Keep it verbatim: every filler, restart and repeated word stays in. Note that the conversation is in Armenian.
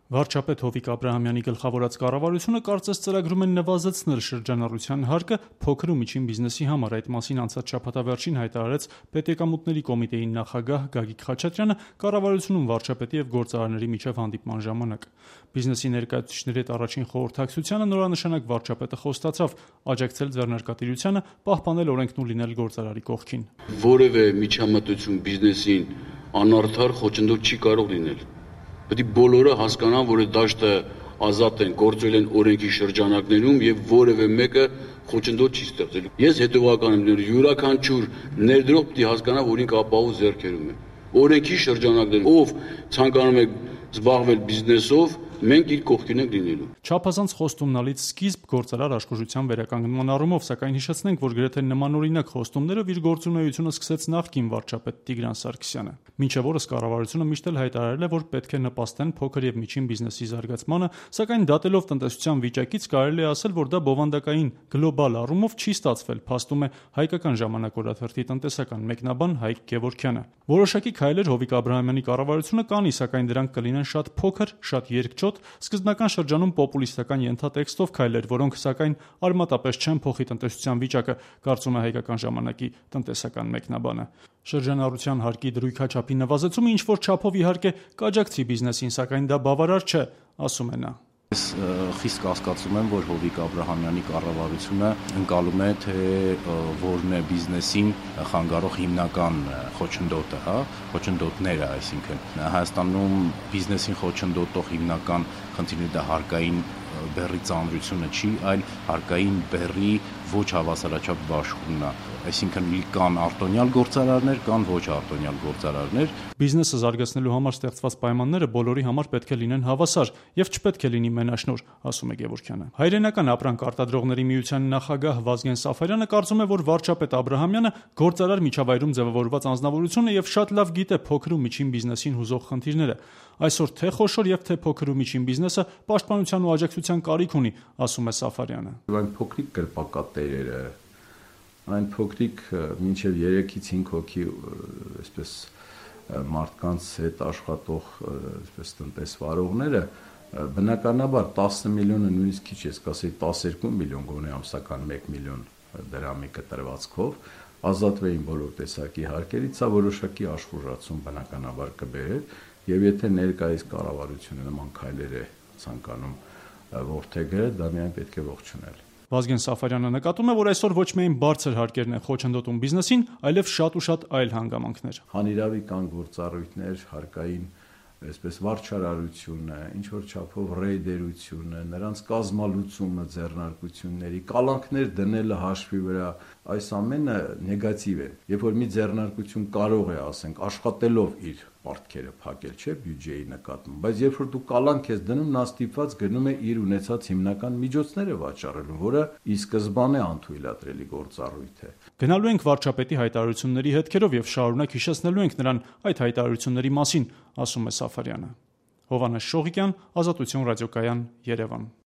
Վարչապետ Հովիկ Աբրահամյանի գլխավորած կառավարությունը կարծես ծրագրում է նվազեցնել շրջանառության հարկը փոքր ու միջին բիզնեսի համար։ Այդ մասին անցած շաբաթավերջին հայտարարեց Պետեկամուտների կոմիտեի նախագահ Գագիկ Խաչատրյանը կառավարությունում վարչապետի և գործարարների միջև հանդիպման ժամանակ։ Բիզնեսի ներկայացուցիչների հետ առաջին խորհրդակցությանը նորանշանակ վարչապետը խոստացավ աջակցել ձեռնարկատիրությանը, պահպանել օրենքն ու լինել գործարարի կողքին։ Որևէ միջամտություն բիզնեսին անարդար խոչընդոտ չի կարող լինել։ Պետք է բոլորը հասկանան, որ այդ դաշտը ազատ են, գործել են օրենքի շրջանակներում եւ որևէ մեկը խոչընդոտ չի ստեղծել։ Ես հետևական եմ լինելու, յուրաքանչյուր ներդրող պետք է հասկանա, որ ինքը ապահով ձեռքերում է։ Օրենքի շրջանակներում ով ցանկանում է զբաղվել բիզնեսով, մենք իր կողքին ենք լինելու։ Չափազանց խոստումնալից սկիզբ գործարար աշխուժության վերականգնման առումով, սակայն հիշեցնենք, որ գրեթե նմանօրինակ խոստումներով իր գործունեությունը սկսեց նախկին վարչապետ Տիգրան Սարգսյանը։ Մինչև օրս կառավարությունը միշտ էլ հայտարարել է, որ պետք է նպաստեն փոքր և միջին բիզնեսի զարգացմանը, սակայն դատելով տնտեսության վիճակից կարելի է ասել, որ դա բովանդակային գլոբալ առումով չի ստացվել, փաստում է Հայկական ժամանակ օրաթերթի տնտեսական մեկնաբան Հայկ Գևորգյանը։ Որոշակի քայլեր Հովիկ Աբրահամյանի կառավարությունը կանի, սակայն դրանք կլինեն շատ փոքր, շատ երկչոտ, սկզբնական շրջանում պոպուլիստական ենթատեքստով քայլեր, որոնք սակայն արմատապես չեն փոխի տնտեսության վիճակը, կարծում է Հայկական ժամանակի տնտեսական մեկնաբանը։ Շրջանառության հարկի դրույքաչափի նվազեցումը ինչ-որ չափով իհարկե կաջակցի բիզնեսին, սակայն դա բավարար չէ, ասում է նա։ Ես խիստ կասկածում եմ, որ Հովիկ Աբրահամյանի կառավարությունը ընկալում է, թե որն է բիզնեսին խանգարող հիմնական խոչընդոտը, հա, խոչընդոտները, այսինքն Հայաստանում բիզնեսին խոչընդոտող հիմնական խնդիրը դա հարկային բեռի ծանրությունը չի, այլ հարկային բեռի ոչ հավասարաչափ բաշխումն է, այսինքն կան արտոնյալ գործարարներ, կան ոչ արտոնյալ գործարարներ։ Բիզնեսը զարգացնելու համար ստեղծված պայմանները բոլորի համար պետք է լինեն հավասար եւ չպետք է լինի մենաշնոր, ասում է Գևորգյանը։ Հայրենական ապրանք արտադրողների միության նախագահ Վազգեն Սաֆարյանը կարծում է, որ վարչապետ Աբրահամյանը գործարար միջավայրում ձևավորված անձնավորություն է եւ շատ լավ գիտե փոքր ու միջին բիզնեսին հուզող խնդիրները։ Այսօր թե խոշոր եւ թե փոքր ու միջին բիզնեսը պաշտպանության ու աջակցության կարիք ունի, ասում է Սաֆարյանը։ Այն փոքրիկ կրպակատերերը, այն փոքրիկ մինչև երեքից հինգ հոգի, այսպես մարդկանց հետ աշխատող, այսպես տնտեսվարողները, բնականաբար տասը միլիոնը նույնիսկ քիչ, ես կասեի տասներկու միլիոն գոնե ամսական մեկ միլիոն դրամի կտրվածքով ազատվեին բոլոր տեսակի հարկերից, սա որոշակի աշխուժացում բնականաբար կբերեր, եւ եթե ներկայիս կառավարությունը նման քայլեր է ցանկանում որդեգրել, դա միայն պետք է ողջունել։ Վազգեն Սաֆարյանը նկատում է, որ այսօր ոչ միայն բարձր հարկերն են խոչընդոտում բիզնեսին, այլև շատ ու շատ այլ հանգամանքներ։ Հանիրավի կան գործառույթներ, հարկային այսպես վարչարարությունը, ինչ որ չափով ռեյդերությունը, նրանց կազմալուծումը ձեռնարկությունների, կալանքներ դնելը հաշվի վրա, այս ամենը նեգատիվ է։ Երբ որ մի ձեռնարկություն կարող է, ասենք, աշխատելով իր պարտքերը փակել, չէ, բյուջեի նկատմամբ, բայց երբ որ դու կալանք ես դնում, նա ստիպված գնում է իր ունեցած հիմնական միջոցները վաճառելու, որը ի սկզբանե անթույլատրելի գործառույթ է։ Գնալու ենք վարչապետի հայտարարությունների հետքերով եւ շարունակ հիշեցնելու ենք նրան այդ հայտարարությունների մասին, ասում է Սաֆարյանը։ Հովհաննես Շողիկյան, Ազատություն ռադիոկայան, Երևան։